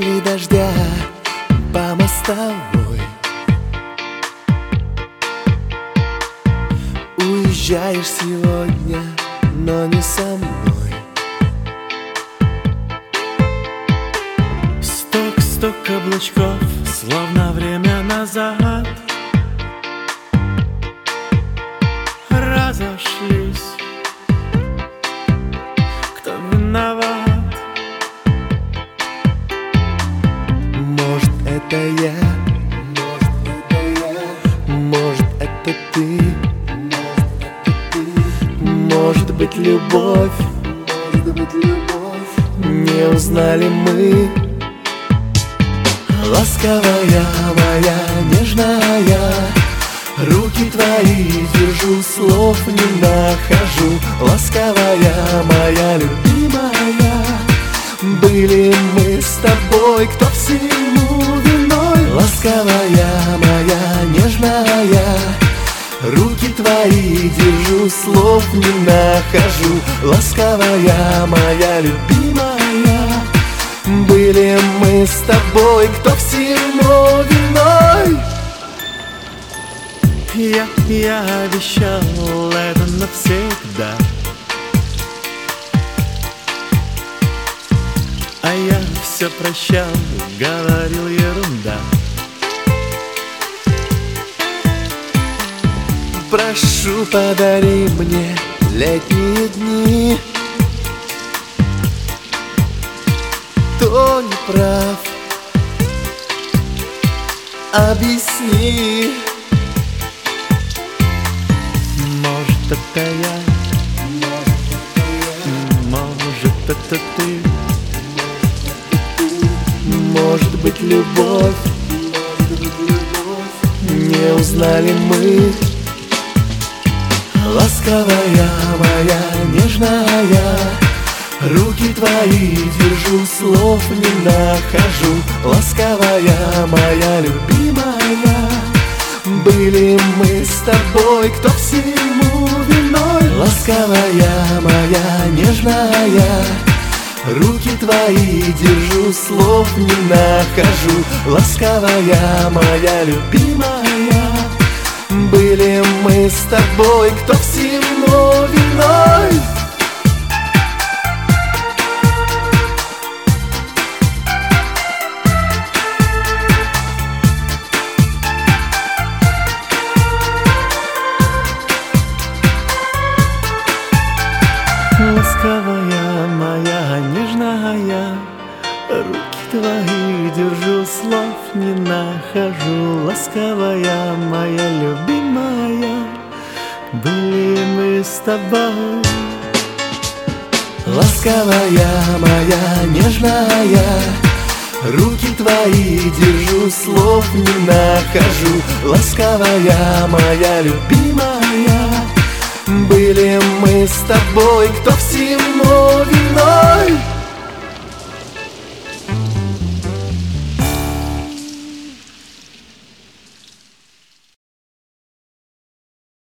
Капли дождя по мостовой. Уезжаешь сегодня, но не со мной. Стук каблучков, словно время назад. Разошлись, кто виноват? Может, это я, может, это ты, может быть, любовь, не узнали мы. Ласковая моя, нежная, руки твои держу, слов не нахожу. Ласковая моя, любимая, были мы с тобой, кто всему виной. Ласковая моя, нежная, руки твои держу, слов не нахожу. Ласковая моя, любимая, были мы с тобой, кто всему виной. Я обещал это навсегда, а я все прощал, говорил ерунда. Прошу, подари мне летние дни. Кто не прав, объясни. Может, это я, может, это ты, может быть, любовь, не узнали мы. Ласковая моя, нежная, руки твои держу, слов не нахожу. Ласковая моя, любимая, были мы с тобой, кто всему виной. Ласковая моя, нежная, руки твои держу, слов не нахожу. Ласковая моя, любимая, были мы с тобой, кто всему виной. Ласковая моя, нежная, руки твои держу, слов не нахожу. Ласковая моя, любимая, были мы с тобой. Ласковая моя, нежная, руки твои держу, слов не нахожу. Ласковая моя, любимая, были мы с тобой, кто всему виной.